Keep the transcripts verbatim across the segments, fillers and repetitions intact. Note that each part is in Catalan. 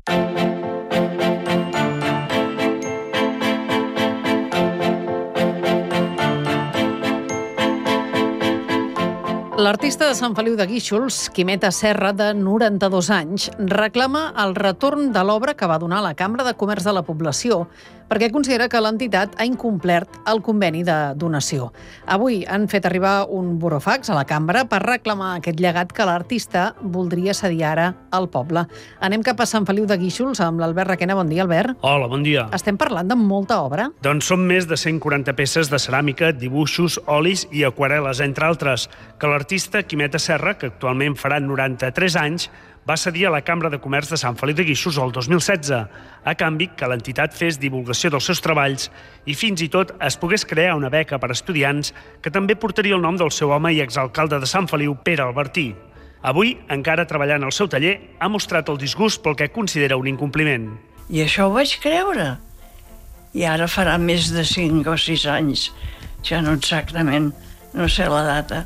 L'artista de Sant Feliu de Guíxols, Quimeta Serra, de noranta-dos anys, reclama el retorn de l'obra que va donar a la Cambra de Comerç de la Població perquè considera que l'entitat ha incomplert el conveni de donació. Avui han fet arribar un burofax a la Cambra per reclamar aquest llegat que l'artista voldria cedir ara al poble. Anem cap a Sant Feliu de Guíxols amb l'Albert Requena. Bon dia, Albert. Hola, bon dia. Estem parlant de molta obra? Doncs són més de cent quaranta peces de ceràmica, dibuixos, olis i aquarel·les, entre altres, que l'artista Quimeta Serra, que actualment farà noranta-tres anys, va cedir a la Cambra de Comerç de Sant Feliu de Guíxols el dos mil setze, a canvi que l'entitat fes divulgació dels seus treballs i fins i tot es pogués crear una beca per a estudiants que també portaria el nom del seu home i exalcalde de Sant Feliu, Pere Albertí. Avui, encara treballant al seu taller, ha mostrat el disgust pel que considera un incompliment. I això ho vaig creure. I ara farà més de cinc o sis anys, ja no exactament, no sé la data.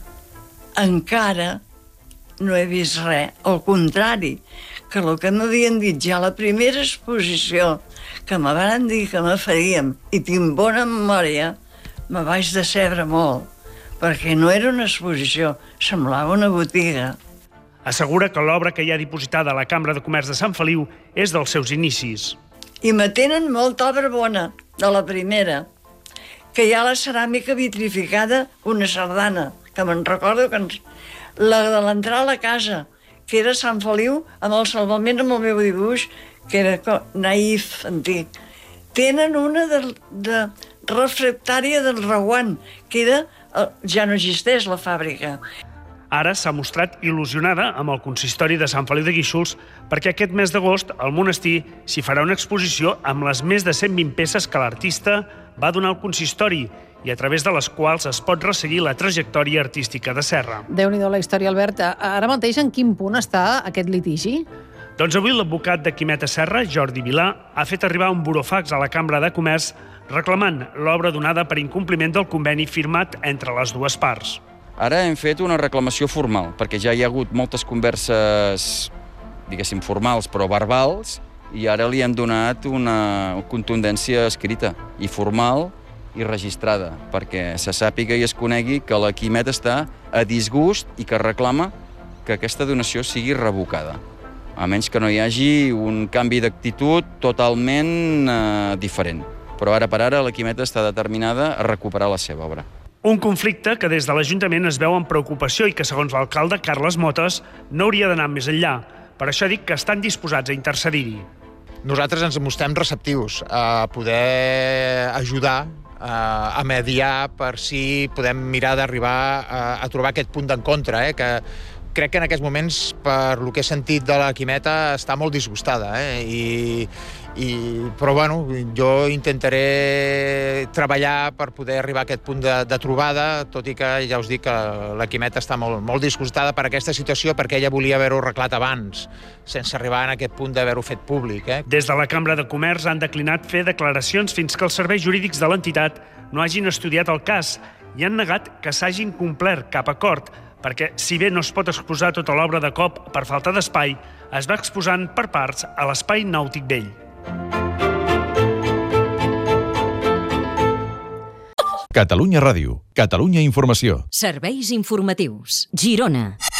Encara no he vist res, al contrari, que el que m'havien dit ja a la primera exposició, que me van dir que me faríem, i tinc bona memòria, me vaig decebre molt, perquè no era una exposició, semblava una botiga. Assegura que l'obra que hi ha dipositada a la Cambra de Comerç de Sant Feliu és dels seus inicis. I me tenen molta obra bona, de la primera, que hi ha la ceràmica vitrificada, una sardana, que me'n recordo que ens... la de l'entrar a la casa, que era Sant Feliu, amb el salvament amb el meu dibuix, que era naïf, antic. Tenen una de, de refractària del Reguant, que era, ja no existeix la fàbrica. Ara s'ha mostrat il·lusionada amb el consistori de Sant Feliu de Guíxols perquè aquest mes d'agost al monestir s'hi farà una exposició amb les més de cent vint peces que l'artista va donar al consistori i a través de les quals es pot resseguir la trajectòria artística de Serra. Déu-n'hi-do la història, Albert. Ara mateix en quin punt està aquest litigi? Doncs avui l'advocat de Quimeta Serra, Jordi Vilà, ha fet arribar un burofax a la Cambra de Comerç reclamant l'obra donada per incompliment del conveni firmat entre les dues parts. Ara hem fet una reclamació formal, perquè ja hi ha hagut moltes converses, diguéssim, formals, però verbals, i ara li hem donat una contundència escrita i formal i registrada, perquè se sàpiga i es conegui que la Quimeta està a disgust i que reclama que aquesta donació sigui revocada, a menys que no hi hagi un canvi d'actitud totalment eh, diferent. Però ara per ara la Quimeta està determinada a recuperar la seva obra. Un conflicte que des de l'Ajuntament es veu amb preocupació i que, segons l'alcalde Carles Motes, no hauria d'anar més enllà. Per això dic que estan disposats a intercedir-hi. Nosaltres ens mostrem receptius a poder ajudar a mediar per si podem mirar d'arribar a, a trobar aquest punt d'encontre, eh? que crec que en aquests moments, per lo que he sentit de la Quimeta, està molt disgustada. Eh? I, i, però bueno, jo intentaré treballar per poder arribar a aquest punt de, de trobada, tot i que ja us dic que la Quimeta està molt, molt disgustada per aquesta situació, perquè ella volia haver-ho arreglat abans, sense arribar en aquest punt d'haver-ho fet públic. Eh? Des de la Cambra de Comerç han declinat fer declaracions fins que els serveis jurídics de l'entitat no hagin estudiat el cas i han negat que s'hagin complert cap acord, perquè, si bé no es pot exposar tota l'obra de cop per falta d'espai, es va exposant per parts a l'Espai Nàutic Vell. Catalunya Ràdio, Catalunya Informació. Serveis informatius. Girona.